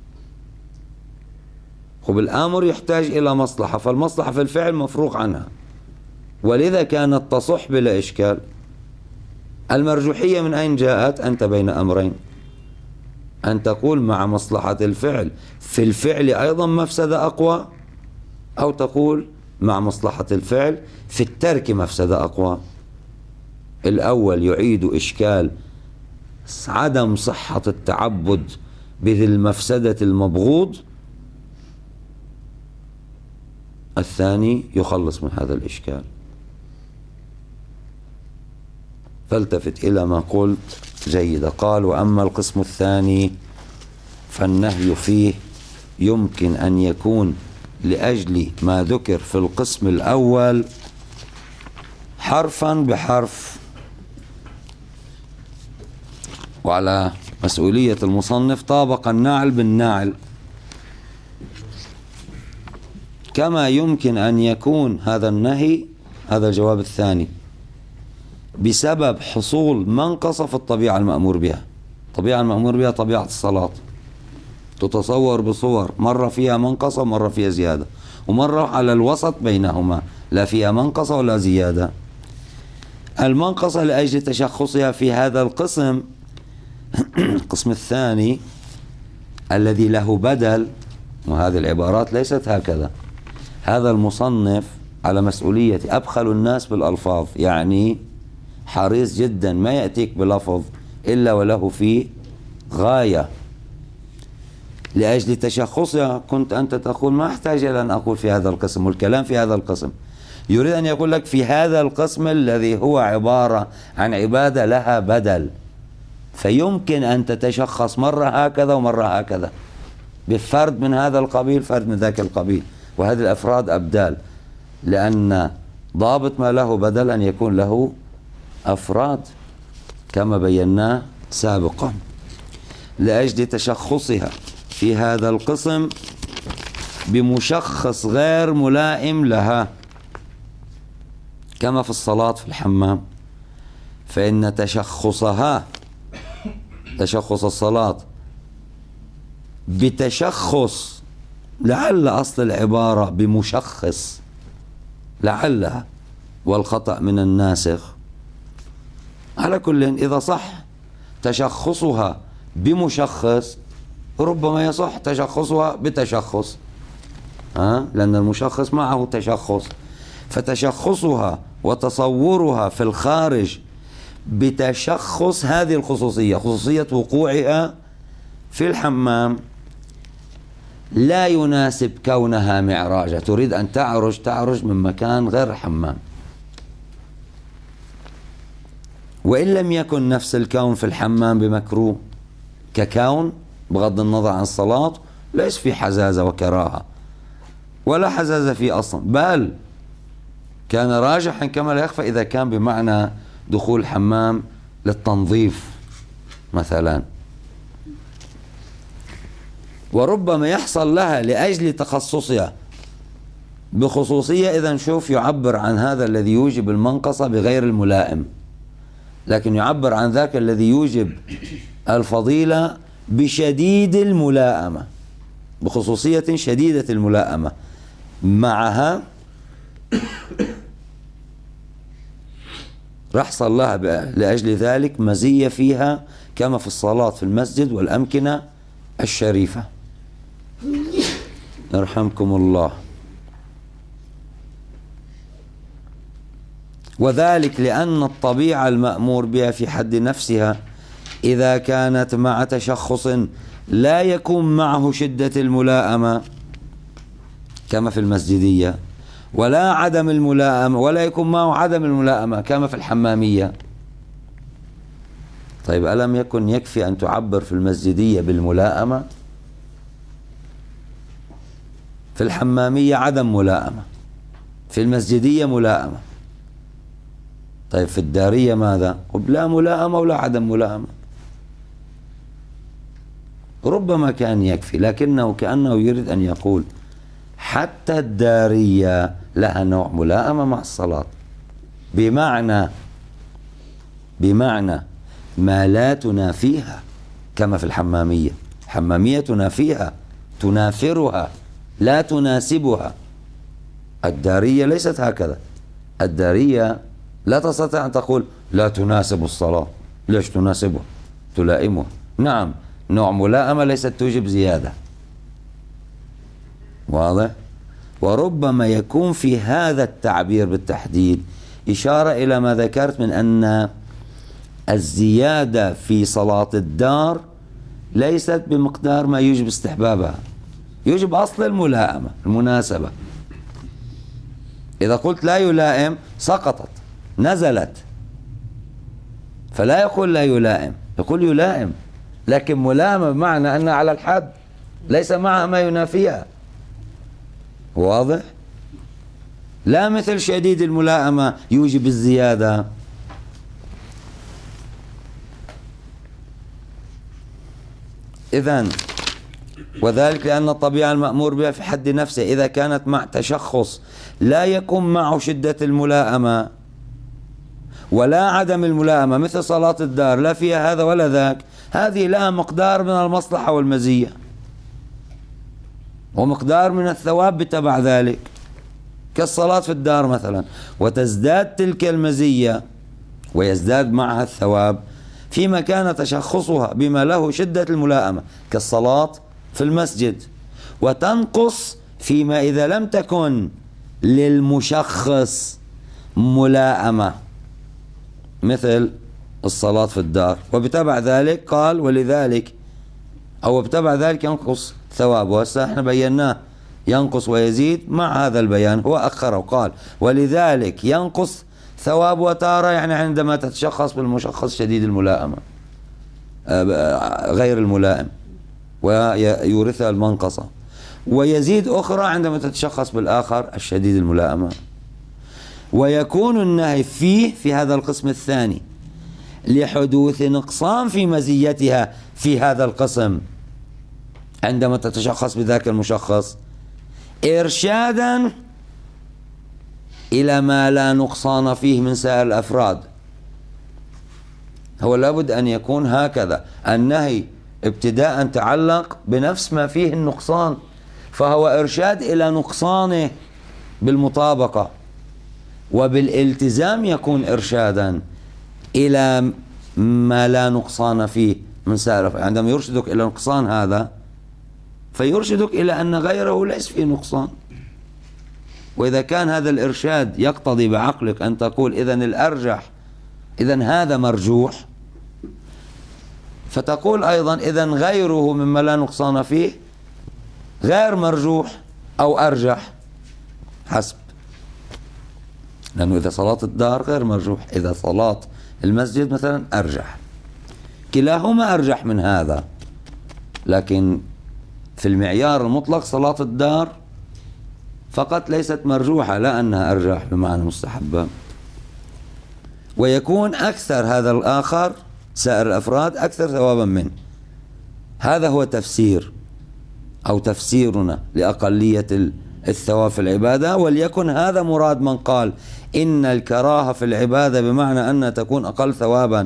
خب الأمر يحتاج إلى مصلحة، فالمصلحة في الفعل مفروغ عنها ولذا كانت تصح بلا إشكال. المرجوحية من أين جاءت؟ أنت بين أمرين، أن تقول مع مصلحة الفعل في الفعل أيضا مفسدة أقوى، أو تقول مع مصلحة الفعل في الترك مفسدة أقوى. الأول يعيد إشكال عدم صحة التعبد بذي المفسدة المبغوض، الثاني يخلص من هذا الإشكال. فالتفت إلى ما قلت جيد. قال: وأما القسم الثاني فالنهي فيه يمكن أن يكون لأجل ما ذكر في القسم الأول حرفا بحرف، وعلى مسؤولية المصنف طابق النعل بالنعل، كما يمكن أن يكون هذا النهي، هذا الجواب الثاني، بسبب حصول منقصة في الطبيعة المأمور بها. الطبيعة المأمور بها طبيعة الصلاة، تتصور بصور، مرة فيها منقصة مرة فيها زيادة، ومرة على الوسط بينهما، لا فيها منقصة ولا زيادة. المنقصة لأجل تشخصها في هذا القسم القسم الثاني الذي له بدل، وهذه العبارات ليست هكذا. هذا المصنف على مسؤولية أبخل الناس بالألفاظ، يعني حريص جدا ما يأتيك بلفظ إلا وله فيه غاية. لأجل تشخصها كنت أنت تقول ما أحتاج إلى أن أقول في هذا القسم، والكلام في هذا القسم. يريد أن يقول لك في هذا القسم الذي هو عبارة عن عبادة لها بدل، فيمكن أن تتشخص مرة هكذا ومرة هكذا، بفرد من هذا القبيل فرد من ذاك القبيل، وهذه الأفراد أبدال، لأن ضابط ما له بدل أن يكون له أفراد كما بيناه سابقا. لأجل تشخصها في هذا القسم بمشخص غير ملائم لها كما في الصلاة في الحمام، فإن تشخصها تشخص الصلاة بتشخص، لعل أصل العبارة بمشخص، لعلها والخطأ من الناسخ. على كل إذا صح تشخصها بمشخص ربما يصح تشخصها بتشخص، ها؟ لأن المشخص معه تشخص، فتشخصها وتصورها في الخارج بتشخص هذه الخصوصية، خصوصية وقوعها في الحمام، لا يناسب كونها معراجة. تريد أن تعرج تعرج من مكان غير الحمام، وإن لم يكن نفس الكون في الحمام بمكروه ككون، بغض النظر عن الصلاة ليس في حزازة وكراهة ولا حزازة فيه أصلا، بل كان راجحا كما لا يخفى إذا كان بمعنى دخول الحمام للتنظيف مثلا. وربما يحصل لها لأجل تخصصها بخصوصية، إذا نشوف يعبر عن هذا الذي يوجب المنقصة بغير الملائم، لكن يعبر عن ذاك الذي يوجب الفضيلة بشديد الملائمة، بخصوصية شديدة الملائمة معها، رحصل لها لأجل ذلك مزية فيها كما في الصلاة في المسجد والأمكنة الشريفة. يرحمكم الله. وذلك لأن الطبيعة المأمور بها في حد نفسها إذا كانت مع تشخص لا يكون معه شدة الملائمة كما في المسجدية، ولا عدم الملائمة ولا يكون معه عدم الملائمة كما في الحمامية. طيب ألم يكن يكفي أن تعبر في المسجدية بالملائمة؟ في الحمامية عدم ملائمة، في المسجدية ملائمة. طيب في الدارية ماذا؟ لا ملائمة ولا عدم ملائمة. ربما كان يكفي، لكنه كأنه يريد أن يقول حتى الدارية لها نوع ملائمة مع الصلاة، بمعنى بمعنى ما لا تنافيها كما في الحمامية. الحمامية تنافيها تنافرها لا تناسبها. الدارية ليست هكذا. الدارية لا تستطيع أن تقول لا تناسب الصلاة. ليش تناسبها؟ تلائمها. نعم، نوع ملائمة ليست توجب زيادة. واضح؟ وربما يكون في هذا التعبير بالتحديد إشارة إلى ما ذكرت من أن الزيادة في صلاة الدار ليست بمقدار ما يوجب استحبابها، يوجب أصل الملائمة المناسبة. إذا قلت لا يلائم سقطت نزلت، فلا يقول لا يلائم، يقول يلائم، لكن ملائمة بمعنى أنها على الحد ليس معها ما ينافيها. واضح؟ لا مثل شديد الملائمة يوجب الزيادة. إذن وذلك لأن الطبيعة المأمور بها في حد نفسه إذا كانت مع تشخص لا يكون معه شدة الملائمة ولا عدم الملائمة، مثل صلاة الدار لا فيها هذا ولا ذاك، هذه لها مقدار من المصلحة والمزية. ومقدار من الثواب بتبع ذلك، كالصلاة في الدار مثلا، وتزداد تلك المزية ويزداد معها الثواب فيما كان تشخصها بما له شدة الملائمة كالصلاة في المسجد، وتنقص فيما إذا لم تكن للمشخص ملائمة مثل الصلاة في الدار. وبتبع ذلك قال ولذلك أو بتبع ذلك ينقص ثوابه. وهسه احنا بيناه ينقص ويزيد، مع هذا البيان هو أخره وقال ولذلك ينقص ثواب وتارة، يعني عندما تتشخص بالمشخص شديد الملائمة غير الملائم ويورثها المنقصة، ويزيد أخرى عندما تتشخص بالآخر الشديد الملائمة. ويكون النهي فيه في هذا القسم الثاني لحدوث نقصان في مزيتها في هذا القسم عندما تتشخص بذاك المشخص إرشادا إلى ما لا نقصان فيه من سائر الأفراد. هو لابد أن يكون هكذا، النهي ابتداء تعلق بنفس ما فيه النقصان، فهو إرشاد إلى نقصانه بالمطابقة، وبالالتزام يكون إرشادا إلى ما لا نقصان فيه من سائر. عندما يرشدك إلى نقصان هذا فيرشدك إلى أن غيره ليس فيه نقصان. وإذا كان هذا الإرشاد يقتضي بعقلك أن تقول إذن الأرجح، إذن هذا مرجوح، فتقول أيضا إذن غيره مما لا نقصان فيه غير مرجوح أو أرجح حسب، لأنه إذا صلاة الدار غير مرجوح، إذا صلاة المسجد مثلا أرجح، كلاهما أرجح من هذا. لكن في المعيار المطلق صلاة الدار فقط ليست مرجوحة، لا أنها أرجح بمعنى مستحبة. ويكون أكثر هذا الآخر سائر الأفراد أكثر ثوابا منه. هذا هو تفسير أو تفسيرنا لأقلية الثواب في العبادة. وليكن هذا مراد من قال إن الكراهة في العبادة بمعنى أنها تكون أقل ثوابا.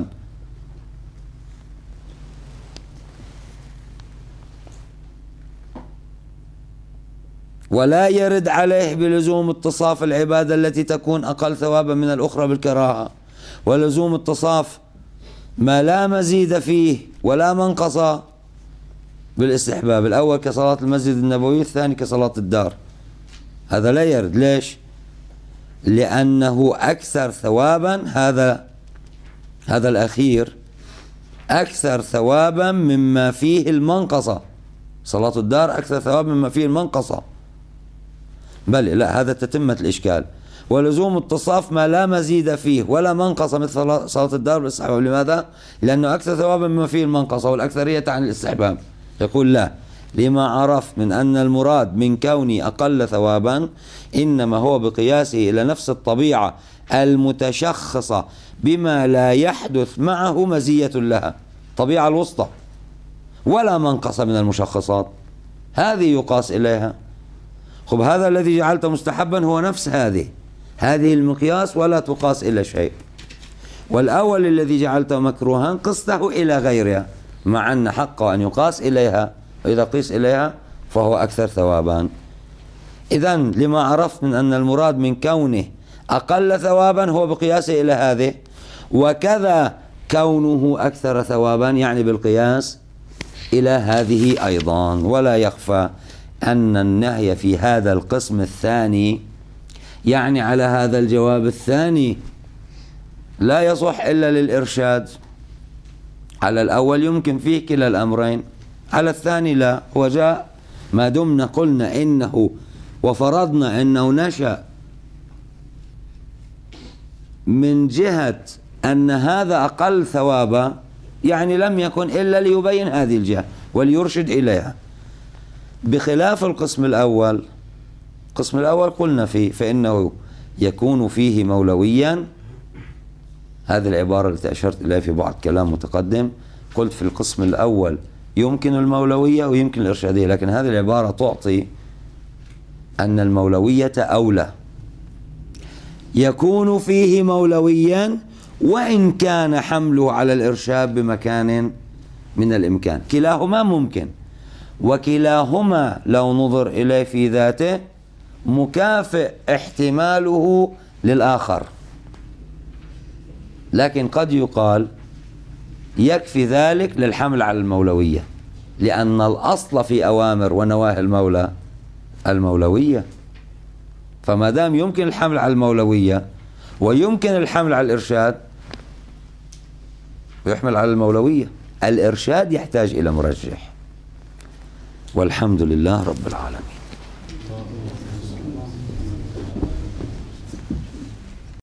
ولا يرد عليه بلزوم اتصاف العبادة التي تكون أقل ثوابا من الأخرى بالكراهة، ولزوم اتصاف ما لا مزيد فيه ولا منقص بالاستحباب، الأول كصلاة المسجد النبوي، الثاني كصلاة الدار. هذا لا يرد. ليش؟ لأنه أكثر ثوابا، هذا هذا الأخير أكثر ثوابا مما فيه المنقصة. صلاة الدار أكثر ثوابا مما فيه المنقصة. بل لا، هذا تتمة الإشكال. ولزوم اتصاف ما لا مزيد فيه ولا منقص مثل صلاة الدار بالاستحباب. لماذا؟ لأنه أكثر ثوابا مما فيه المنقصة، والأكثرية عن الاستحباب. يقول لا، لما عرف من أن المراد من كوني أقل ثوابا إنما هو بقياسه إلى نفس الطبيعة المتشخصة بما لا يحدث معه مزية لها، طبيعة الوسطى، ولا منقص من المشخصات، هذه يقاس إليها. خب هذا الذي جعلته مستحبا هو نفس هذه هذه المقياس ولا تقاس إلى شيء. والأول الذي جعلته مكروها قسته إلى غيرها، مع أن حقه أن يقاس إليها، وإذا قيس إليها فهو أكثر ثوابا. إذن لما عرفت من أن المراد من كونه أقل ثوابا هو بقياسه إلى هذه، وكذا كونه أكثر ثوابا يعني بالقياس إلى هذه أيضا. ولا يخفى أن النهي في هذا القسم الثاني يعني على هذا الجواب الثاني لا يصح إلا للإرشاد. على الأول يمكن فيه كلا الأمرين، على الثاني لا. وجاء ما دمنا قلنا إنه وفرضنا إنه نشأ من جهة أن هذا أقل ثوابا، يعني لم يكن إلا ليبين هذه الجهة وليرشد إليها، بخلاف القسم الأول. القسم الأول قلنا فيه فإنه يكون فيه مولويا. هذه العبارة التي أشرت إليها في بعض كلام متقدم، قلت في القسم الأول يمكن المولوية ويمكن الإرشادية، لكن هذه العبارة تعطي أن المولوية أولى. يكون فيه مولويا وإن كان حمله على الإرشاد بمكان من الإمكان، كلاهما ممكن. وكلاهما لو نظر إليه في ذاته مكافئ احتماله للآخر، لكن قد يقال يكفي ذلك للحمل على المولوية، لأن الأصل في أوامر ونواهي المولى المولوية، فما دام يمكن الحمل على المولوية ويمكن الحمل على الإرشاد ويحمل على المولوية، الإرشاد يحتاج إلى مرجح. والحمد لله رب العالمين.